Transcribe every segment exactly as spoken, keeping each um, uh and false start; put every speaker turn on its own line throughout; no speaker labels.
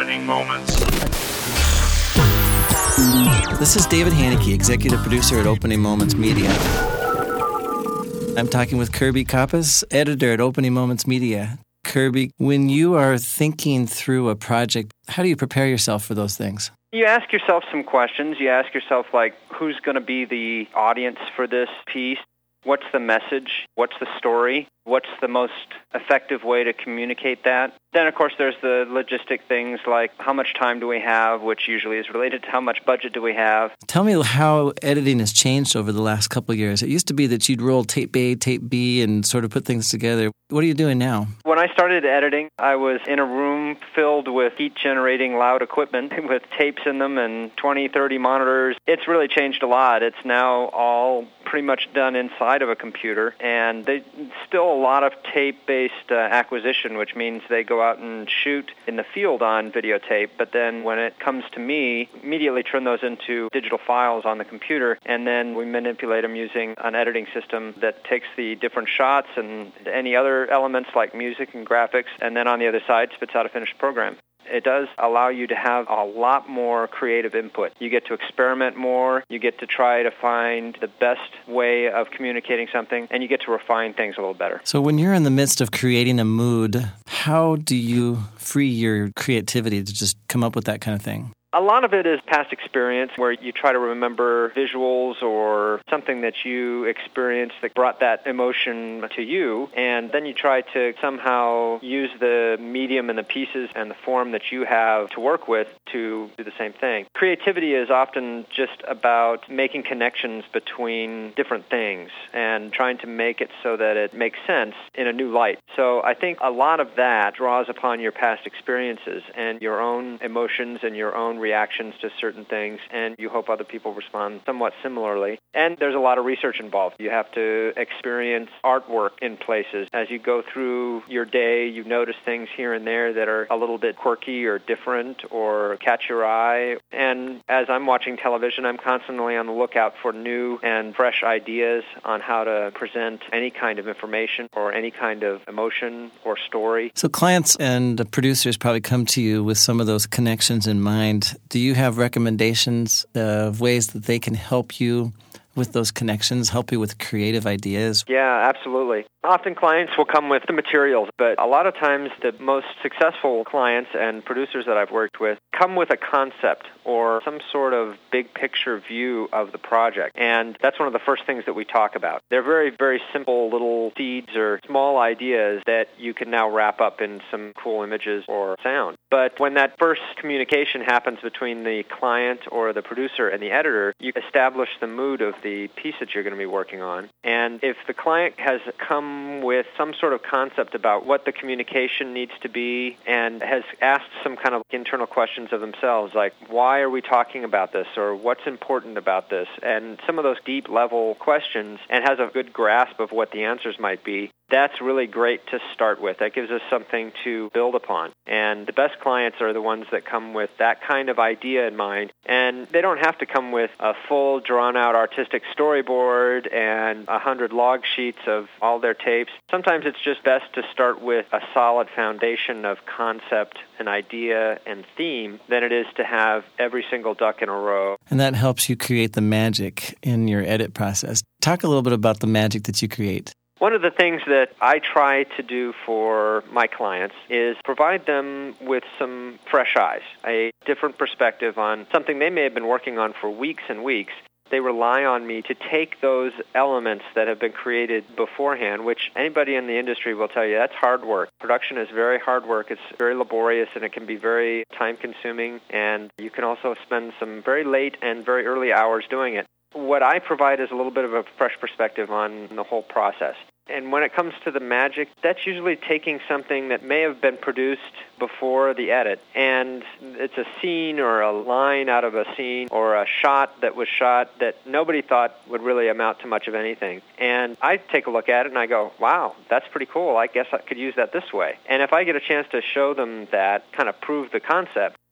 Opening Moments.
This is David Haneke, executive producer at Opening Moments Media. I'm talking with Kirby Koppas, editor at Opening Moments Media. Kirby, when you are thinking through a project, how do you prepare yourself for those things?
You ask yourself some questions. You ask yourself, like, who's going to be the audience for this piece? What's the message? What's the story? What's the most effective way to communicate that? Then, of course, there's the logistic things like how much time do we have, which usually is related to how much budget do we have.
Tell me how editing has changed over the last couple of years. It used to be that you'd roll tape A, tape B, and sort of put things together. What are you doing now?
When I started editing, I was in a room filled with heat-generating loud equipment with tapes in them and twenty, thirty monitors. It's really changed a lot. It's now all pretty much done inside of a computer, and they still a lot of tape-based uh, acquisition, which means they go out and shoot in the field on videotape, but then when it comes to me, immediately turn those into digital files on the computer, and then we manipulate them using an editing system that takes the different shots and any other elements like music and graphics, and then on the other side spits out a finished program. It does allow you to have a lot more creative input. You get to experiment more, you get to try to find the best way of communicating something, and you get to refine things a little better.
So when you're in the midst of creating a mood, how do you free your creativity to just come up with that kind of thing?
A lot of it is past experience where you try to remember visuals or something that you experienced that brought that emotion to you, and then you try to somehow use the medium and the pieces and the form that you have to work with to do the same thing. Creativity is often just about making connections between different things and trying to make it so that it makes sense in a new light. So I think a lot of that draws upon your past experiences and your own emotions and your own reactions to certain things, and you hope other people respond somewhat similarly. And there's a lot of research involved. You have to experience artwork in places. As you go through your day, you notice things here and there that are a little bit quirky or different or catch your eye. And as I'm watching television, I'm constantly on the lookout for new and fresh ideas on how to present any kind of information or any kind of emotion or story.
So clients and producers probably come to you with some of those connections in mind. Do you have recommendations of ways that they can help you with those connections, help you with creative ideas?
Yeah, absolutely. Often clients will come with the materials, but a lot of times the most successful clients and producers that I've worked with come with a concept or some sort of big picture view of the project. And that's one of the first things that we talk about. They're very, very simple little seeds or small ideas that you can now wrap up in some cool images or sound. But when that first communication happens between the client or the producer and the editor, you establish the mood of the piece that you're going to be working on. And if the client has come with some sort of concept about what the communication needs to be and has asked some kind of internal questions of themselves, like, why are we talking about this, or what's important about this, and some of those deep level questions, and has a good grasp of what the answers might be, that's really great to start with. That gives us something to build upon. And the best clients are the ones that come with that kind of idea in mind. And they don't have to come with a full, drawn-out artistic storyboard and a hundred log sheets of all their tapes. Sometimes it's just best to start with a solid foundation of concept and idea and theme than it is to have every single duck in a row.
And that helps you create the magic in your edit process. Talk a little bit about the magic that you create.
One of the things that I try to do for my clients is provide them with some fresh eyes, a different perspective on something they may have been working on for weeks and weeks. They rely on me to take those elements that have been created beforehand, which anybody in the industry will tell you that's hard work. Production is very hard work. It's very laborious, and it can be very time-consuming, and you can also spend some very late and very early hours doing it. What I provide is a little bit of a fresh perspective on the whole process. And when it comes to the magic, that's usually taking something that may have been produced before the edit, and it's a scene or a line out of a scene or a shot that was shot that nobody thought would really amount to much of anything. And I take a look at it and I go, wow, that's pretty cool. I guess I could use that this way. And if I get a chance to show them that, kind of prove the concept,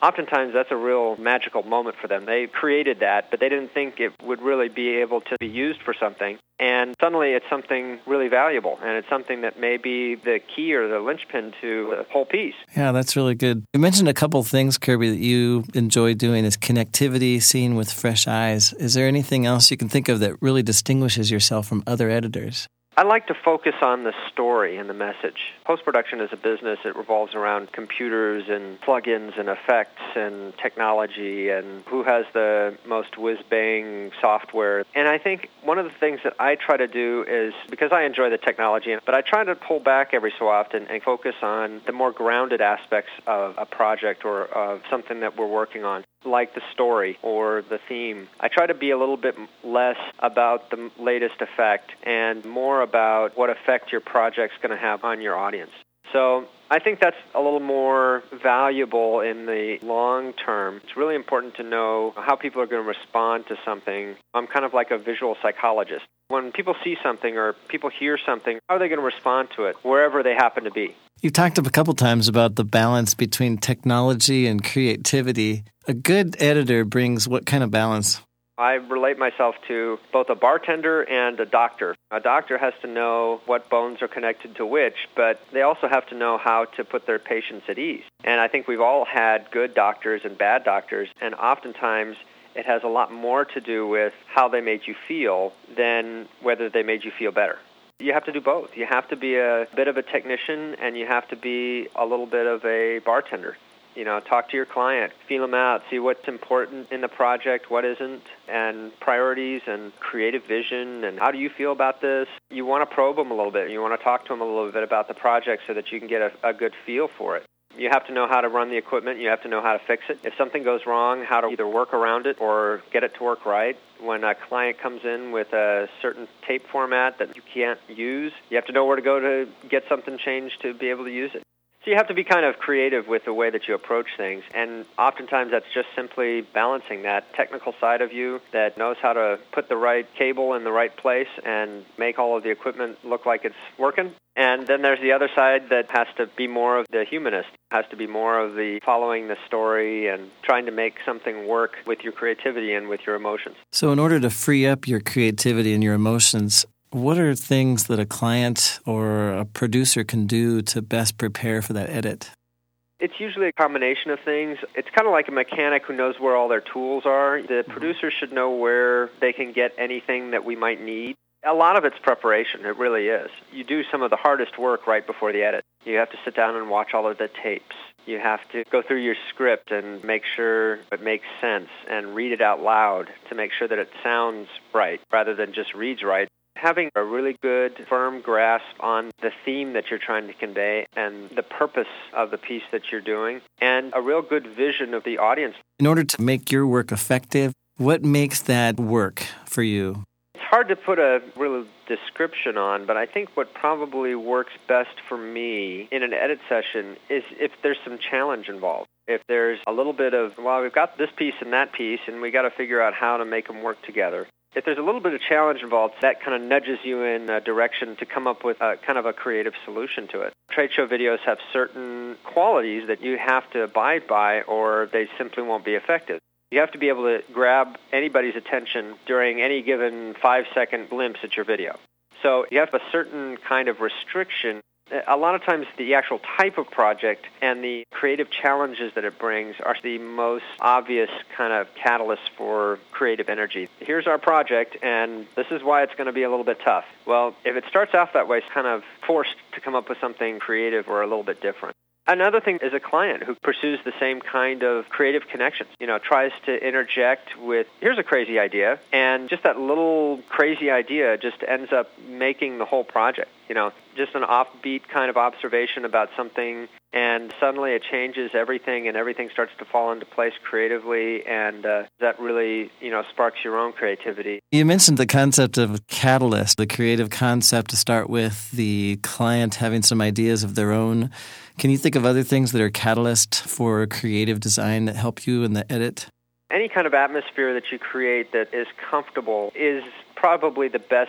Oftentimes, that's a real magical moment for them. They created that, but they didn't think it would really be able to be used for something. And suddenly it's something really valuable, and it's something that may be the key or the linchpin to the whole piece.
Yeah, that's really good. You mentioned a couple things, Kirby, that you enjoy doing is connectivity, seeing with fresh eyes. Is there anything else you can think of that really distinguishes yourself from other editors?
I like to focus on the story and the message. Post-production is a business. It revolves around computers and plugins and effects and technology and who has the most whiz-bang software. And I think one of the things that I try to do is, because I enjoy the technology, but I try to pull back every so often and focus on the more grounded aspects of a project or of something that we're working on, like the story or the theme. I try to be a little bit less about the latest effect and more about what effect your project's going to have on your audience. So I think that's a little more valuable in the long term. It's really important to know how people are going to respond to something. I'm kind of like a visual psychologist. When people see something or people hear something, how are they going to respond to it wherever they happen to be?
You talked a couple times about the balance between technology and creativity. A good editor brings what kind of balance?
I relate myself to both a bartender and a doctor. A doctor has to know what bones are connected to which, but they also have to know how to put their patients at ease. And I think we've all had good doctors and bad doctors, and oftentimes it has a lot more to do with how they made you feel than whether they made you feel better. You have to do both. You have to be a bit of a technician, and you have to be a little bit of a bartender. You know, talk to your client, feel them out, see what's important in the project, what isn't, and priorities and creative vision, and how do you feel about this? You want to probe them a little bit. You want to talk to them a little bit about the project so that you can get a, a good feel for it. You have to know how to run the equipment. You have to know how to fix it. If something goes wrong, how to either work around it or get it to work right. When a client comes in with a certain tape format that you can't use, you have to know where to go to get something changed to be able to use it. So you have to be kind of creative with the way that you approach things, and oftentimes that's just simply balancing that technical side of you that knows how to put the right cable in the right place and make all of the equipment look like it's working. And then there's the other side that has to be more of the humanist, has to be more of the following the story and trying to make something work with your creativity and with your emotions.
So in order to free up your creativity and your emotions, what are things that a client or a producer can do to best prepare for that edit?
It's usually a combination of things. It's kind of like a mechanic who knows where all their tools are. The producer should know where they can get anything that we might need. A lot of it's preparation. It really is. You do some of the hardest work right before the edit. You have to sit down and watch all of the tapes. You have to go through your script and make sure it makes sense and read it out loud to make sure that it sounds right rather than just reads right. Having a really good, firm grasp on the theme that you're trying to convey and the purpose of the piece that you're doing, and a real good vision of the audience.
In order to make your work effective, what makes that work for you?
It's hard to put a real description on, but I think what probably works best for me in an edit session is if there's some challenge involved. If there's a little bit of, well, we've got this piece and that piece, and we got to figure out how to make them work together. If there's a little bit of challenge involved, that kind of nudges you in a direction to come up with a, kind of a creative solution to it. Trade show videos have certain qualities that you have to abide by or they simply won't be effective. You have to be able to grab anybody's attention during any given five-second glimpse at your video. So you have a certain kind of restriction. A lot of times the actual type of project and the creative challenges that it brings are the most obvious kind of catalyst for creative energy. Here's our project, and this is why it's going to be a little bit tough. Well, if it starts off that way, it's kind of forced to come up with something creative or a little bit different. Another thing is a client who pursues the same kind of creative connections, you know, tries to interject with, here's a crazy idea, and just that little crazy idea just ends up making the whole project, you know, just an offbeat kind of observation about something, and suddenly it changes everything, and everything starts to fall into place creatively, and uh, that really, you know, sparks your own creativity.
You mentioned the concept of catalyst, the creative concept to start with, the client having some ideas of their own. Can you think of other things that are catalyst for creative design that help you in the edit?
Any kind of atmosphere that you create that is comfortable is probably the best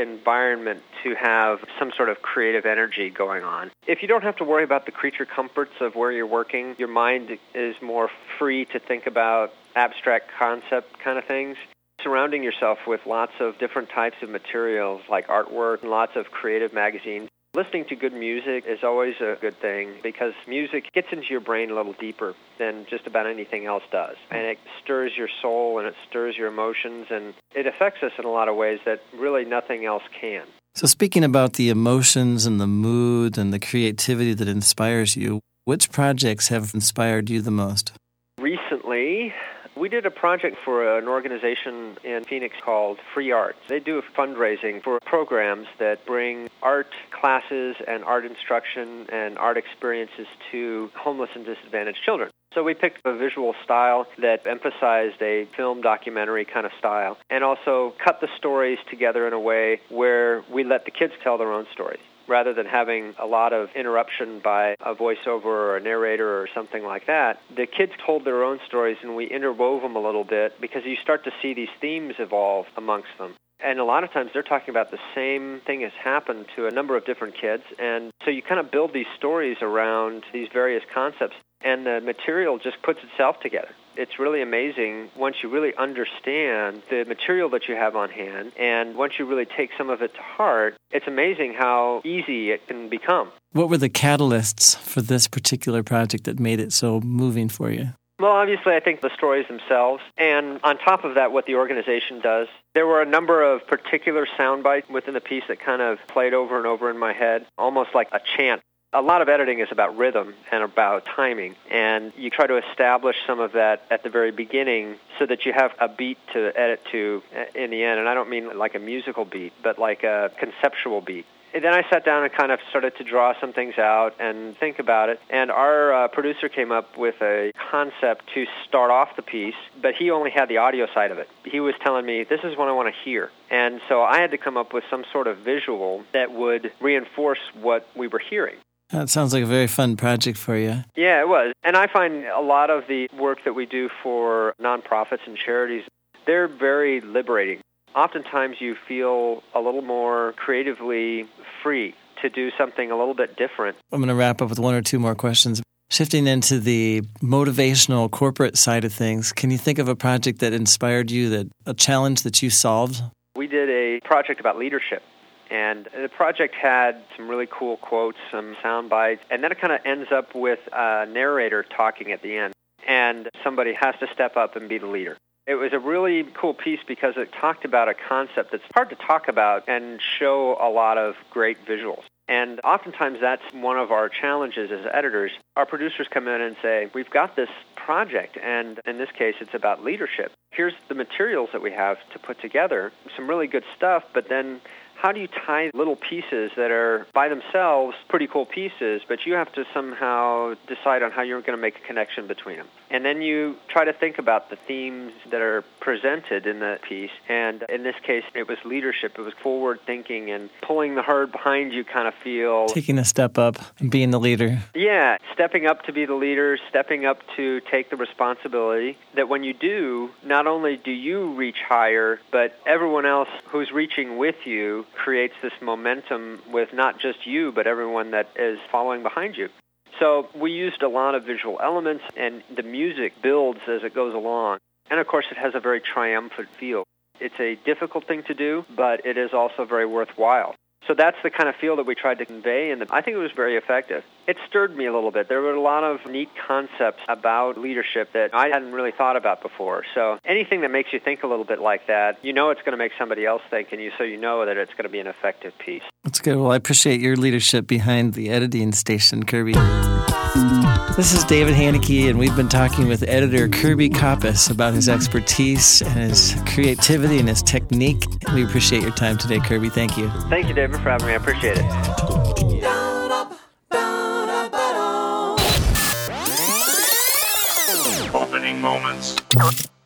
environment to have some sort of creative energy going on. If you don't have to worry about the creature comforts of where you're working, your mind is more free to think about abstract concept kind of things. Surrounding yourself with lots of different types of materials like artwork and lots of creative magazines. Listening to good music is always a good thing because music gets into your brain a little deeper than just about anything else does. And it stirs your soul and it stirs your emotions and it affects us in a lot of ways that really nothing else can.
So speaking about the emotions and the mood and the creativity that inspires you, which projects have inspired you the most?
Recently, we did a project for an organization in Phoenix called Free Arts. They do fundraising for programs that bring art classes and art instruction and art experiences to homeless and disadvantaged children. So we picked a visual style that emphasized a film documentary kind of style and also cut the stories together in a way where we let the kids tell their own stories. Rather than having a lot of interruption by a voiceover or a narrator or something like that, the kids told their own stories and we interwove them a little bit because you start to see these themes evolve amongst them. And a lot of times they're talking about the same thing has happened to a number of different kids. And so you kind of build these stories around these various concepts and the material just puts itself together. It's really amazing once you really understand the material that you have on hand, and once you really take some of it to heart, it's amazing how easy it can become.
What were the catalysts for this particular project that made it so moving for you?
Well, obviously, I think the stories themselves, and on top of that, what the organization does. There were a number of particular sound bites within the piece that kind of played over and over in my head, almost like a chant. A lot of editing is about rhythm and about timing, and you try to establish some of that at the very beginning so that you have a beat to edit to in the end. And I don't mean like a musical beat, but like a conceptual beat. And then I sat down and kind of started to draw some things out and think about it. And our uh, producer came up with a concept to start off the piece, but he only had the audio side of it. He was telling me, this is what I want to hear. And so I had to come up with some sort of visual that would reinforce what we were hearing.
That sounds like a very fun project for you.
Yeah, it was. And I find a lot of the work that we do for nonprofits and charities, they're very liberating. Oftentimes you feel a little more creatively free to do something a little bit different.
I'm going to wrap up with one or two more questions. Shifting into the motivational corporate side of things, can you think of a project that inspired you, that a challenge that you solved?
We did a project about leadership. And the project had some really cool quotes, some sound bites, and then it kind of ends up with a narrator talking at the end. And somebody has to step up and be the leader. It was a really cool piece because it talked about a concept that's hard to talk about and show a lot of great visuals. And oftentimes that's one of our challenges as editors. Our producers come in and say, we've got this project, and in this case it's about leadership. Here's the materials that we have to put together, some really good stuff, but then how do you tie little pieces that are by themselves pretty cool pieces, but you have to somehow decide on how you're going to make a connection between them. And then you try to think about the themes that are presented in that piece. And in this case, it was leadership. It was forward thinking and pulling the herd behind you kind of feel.
Taking a step up and being the leader.
Yeah, stepping up to be the leader, stepping up to take the responsibility that when you do, not only do you reach higher, but everyone else who's reaching with you creates this momentum with not just you, but everyone that is following behind you. So we used a lot of visual elements, and the music builds as it goes along. And, of course, it has a very triumphant feel. It's a difficult thing to do, but it is also very worthwhile. So that's the kind of feel that we tried to convey, and I think it was very effective. It stirred me a little bit. There were a lot of neat concepts about leadership that I hadn't really thought about before. So anything that makes you think a little bit like that, you know it's going to make somebody else think, and you so you know that it's going to be an effective piece.
That's good. Well, I appreciate your leadership behind the editing station, Kirby. This is David Haneke, and we've been talking with editor Kirby Kopis about his expertise and his creativity and his technique. We appreciate your time today, Kirby. Thank you.
Thank you, David, for having me. I appreciate it.
Opening moments.